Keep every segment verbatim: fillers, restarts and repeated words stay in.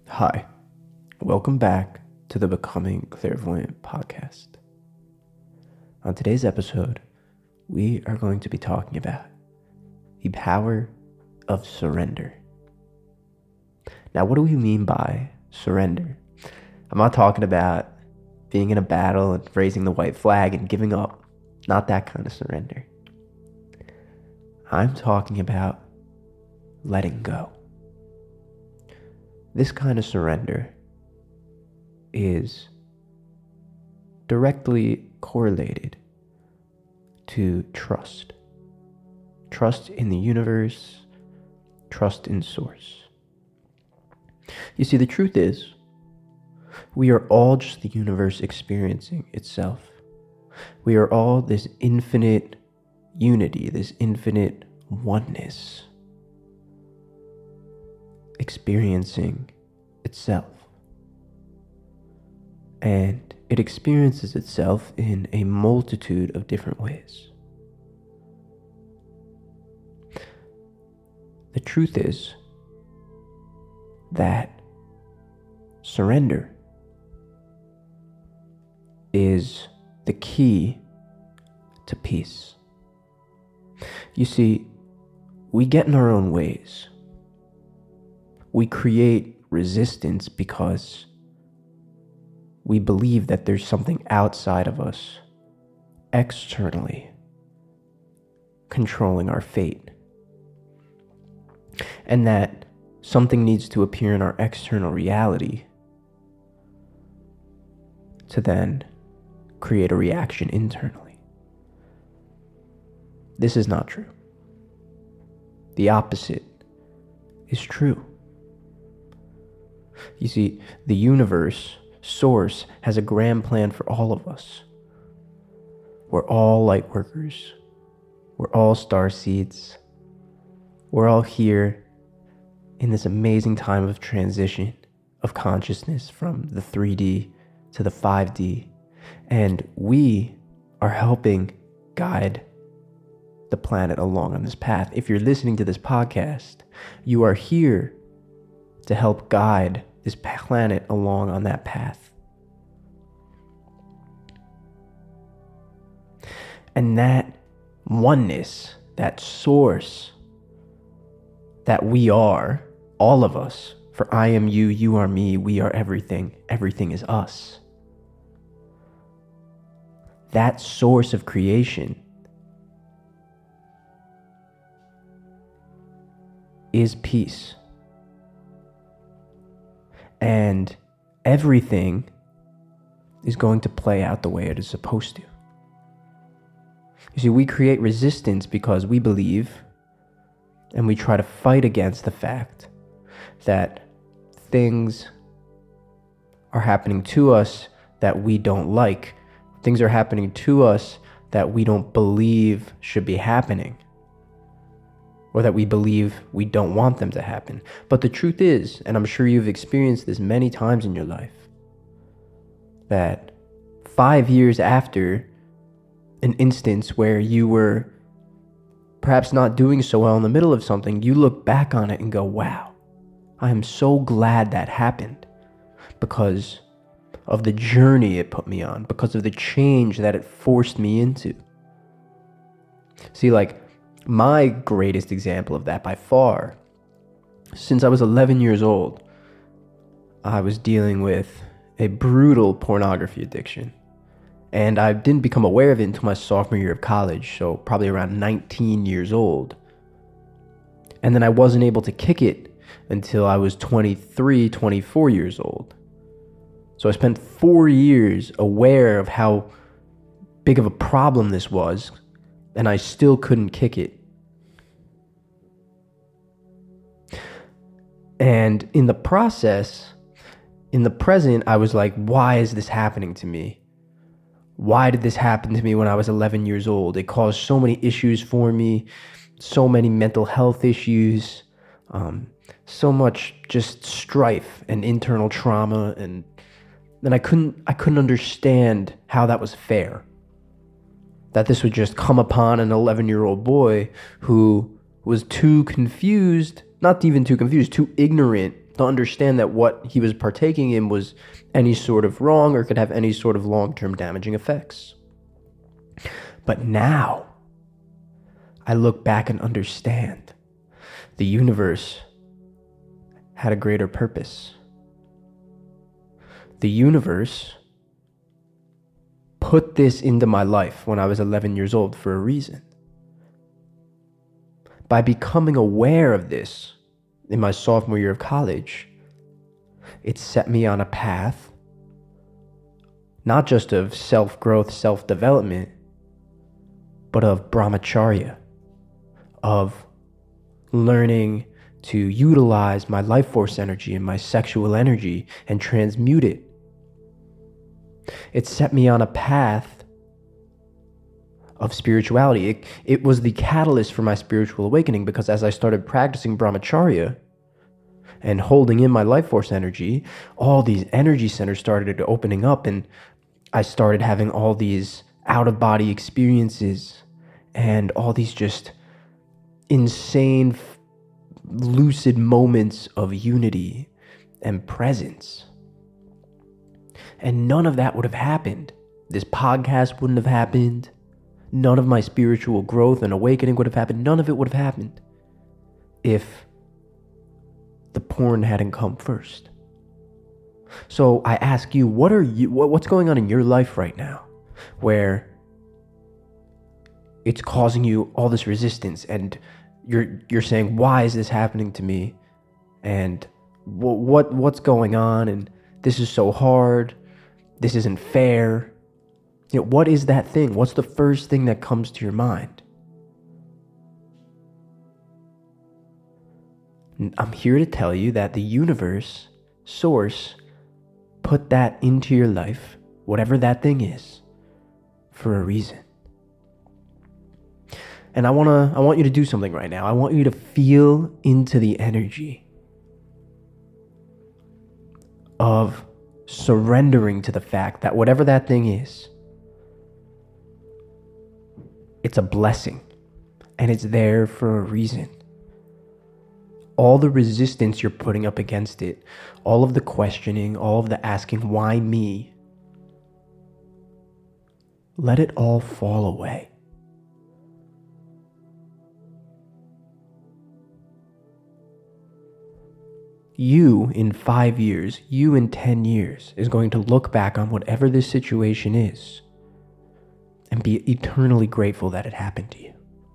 Hi, welcome back to the Becoming Clairvoyant podcast. On today's episode, we are going to be talking about the power of surrender. Now, what do we mean by surrender? I'm not talking about being in a battle and raising the white flag and giving up. Not that kind of surrender. I'm talking about letting go. This kind of surrender is directly correlated to trust. Trust in the universe, trust in source. You see, the truth is, we are all just the universe experiencing itself. We are all this infinite unity, this infinite oneness, experiencing itself. And it experiences itself in a multitude of different ways. The truth is that surrender is the key to peace. You see, we get in our own ways. We create resistance because we believe that there's something outside of us, externally, controlling our fate. And that something needs to appear in our external reality to then create a reaction internally. This is not true. The opposite is true. You see, the universe, source, has a grand plan for all of us. We're all light workers. We're all star seeds. We're all here in this amazing time of transition of consciousness from the three D to the five D. And we are helping guide the planet along on this path. If you're listening to this podcast, you are here to help guide this planet along on that path. And that oneness, that source that we are, all of us, for I am you, you are me, we are everything, everything is us. That source of creation is peace. And everything is going to play out the way it is supposed to. You see, we create resistance because we believe and we try to fight against the fact that things are happening to us that we don't like. Things are happening to us that we don't believe should be happening, or that we believe we don't want them to happen. But the truth is, and I'm sure you've experienced this many times in your life, that five years after an instance where you were perhaps not doing so well in the middle of something, you look back on it and go, wow, I am so glad that happened because of the journey it put me on, because of the change that it forced me into. See, like, my greatest example of that by far, since I was eleven years old, I was dealing with a brutal pornography addiction. And I didn't become aware of it until my sophomore year of college, so probably around nineteen years old. And then I wasn't able to kick it until I was twenty-three, twenty-four years old. So I spent four years aware of how big of a problem this was, and I still couldn't kick it. And in the process, in the present, I was like, why is this happening to me? Why did this happen to me when I was eleven years old? It caused so many issues for me, so many mental health issues, um, so much just strife and internal trauma, and then I couldn't I couldn't understand how that was fair. That this would just come upon an eleven-year-old boy who was too confused, not even too confused, too ignorant to understand that what he was partaking in was any sort of wrong or could have any sort of long-term damaging effects. But now, I look back and understand the universe had a greater purpose. The universe put this into my life when I was eleven years old for a reason. By becoming aware of this in my sophomore year of college, it set me on a path, not just of self-growth, self-development, but of brahmacharya, of learning to utilize my life force energy and my sexual energy and transmute it. It set me on a path of spirituality. It, it was the catalyst for my spiritual awakening, because as I started practicing brahmacharya and holding in my life force energy, all these energy centers started opening up, and I started having all these out-of-body experiences and all these just insane, lucid moments of unity and presence. And none of that would have happened. This podcast wouldn't have happened. None of my spiritual growth and awakening would have happened. None of it would have happened if the porn hadn't come first. So I ask you, what are you, what, what's going on in your life right now where it's causing you all this resistance, and you're you're saying, why is this happening to me? And what what what's going on? And this is so hard. This isn't fair. You know, what is that thing? What's the first thing that comes to your mind? I'm here to tell you that the universe, source, put that into your life, whatever that thing is, for a reason. And I want to I want you to do something right now. I want you to feel into the energy of surrendering to the fact that whatever that thing is, it's a blessing, and it's there for a reason. All the resistance you're putting up against it, all of the questioning, all of the asking, why me? Let it all fall away. You in five years, you in ten years is going to look back on whatever this situation is and be eternally grateful that it happened to you.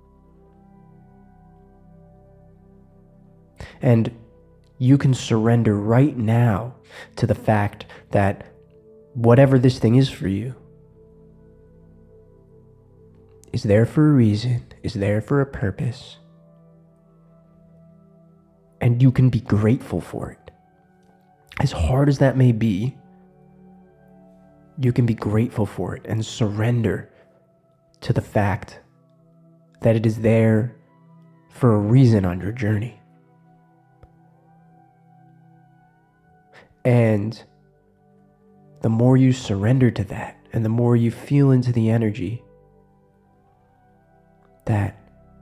And you can surrender right now to the fact that whatever this thing is for you is there for a reason, is there for a purpose. And you can be grateful for it. As hard as that may be, you can be grateful for it and surrender to the fact that it is there for a reason on your journey. And the more you surrender to that, and the more you feel into the energy that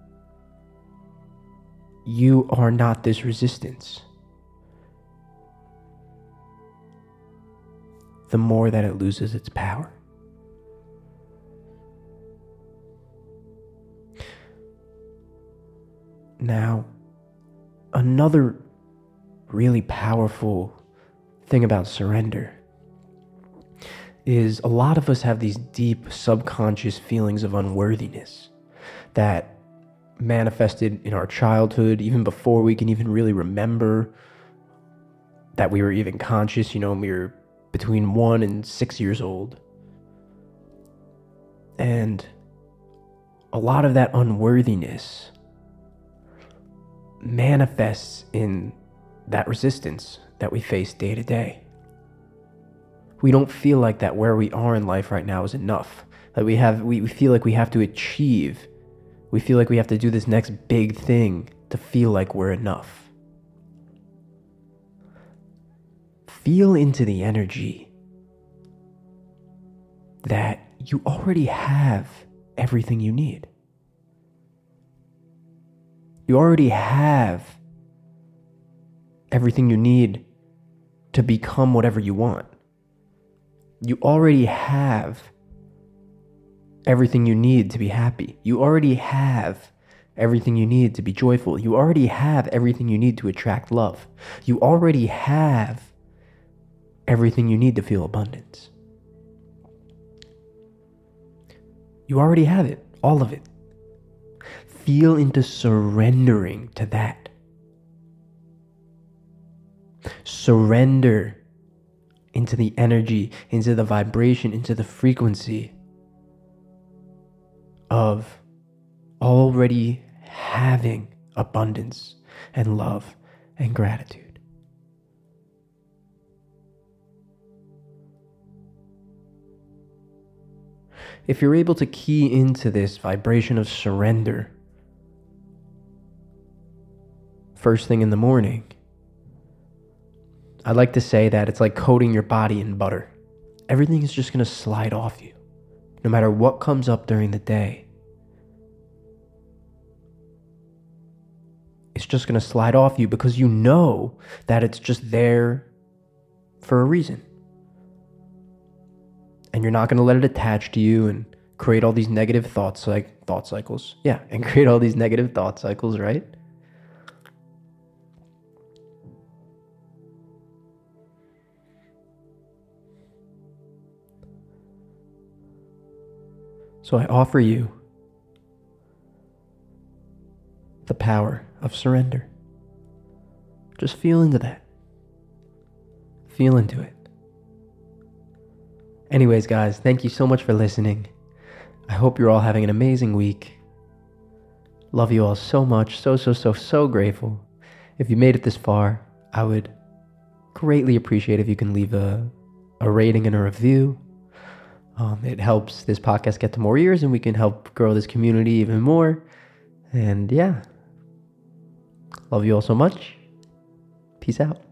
you are not this resistance, the more that it loses its power. Now, another really powerful thing about surrender is a lot of us have these deep subconscious feelings of unworthiness that manifested in our childhood, even before we can even really remember that we were even conscious, you know, when we were between one and six years old. And a lot of that unworthiness manifests in that resistance that we face day to day. We don't feel like that where we are in life right now is enough. That we have, we, we feel like we have to achieve. We feel like we have to do this next big thing to feel like we're enough. Feel into the energy that you already have everything you need. You already have everything you need to become whatever you want. You already have everything you need to be happy. You already have everything you need to be joyful. You already have everything you need to attract love. You already have everything you need to feel abundance. You already have it, all of it. Feel into surrendering to that. Surrender into the energy, into the vibration, into the frequency of already having abundance and love and gratitude. If you're able to key into this vibration of surrender first thing in the morning, I like to say that it's like coating your body in butter. Everything is just going to slide off you, no matter what comes up during the day. It's just going to slide off you because you know that it's just there for a reason. And you're not going to let it attach to you and create all these negative thoughts, like thought cycles. Yeah, and create all these negative thought cycles, right? So I offer you the power of surrender. Just feel into that. Feel into it. Anyways, guys, thank you so much for listening. I hope you're all having an amazing week. Love you all so much. So, so, so, so grateful. If you made it this far, I would greatly appreciate if you can leave a, a rating and a review. Um, it helps this podcast get to more ears and we can help grow this community even more. And yeah, love you all so much. Peace out.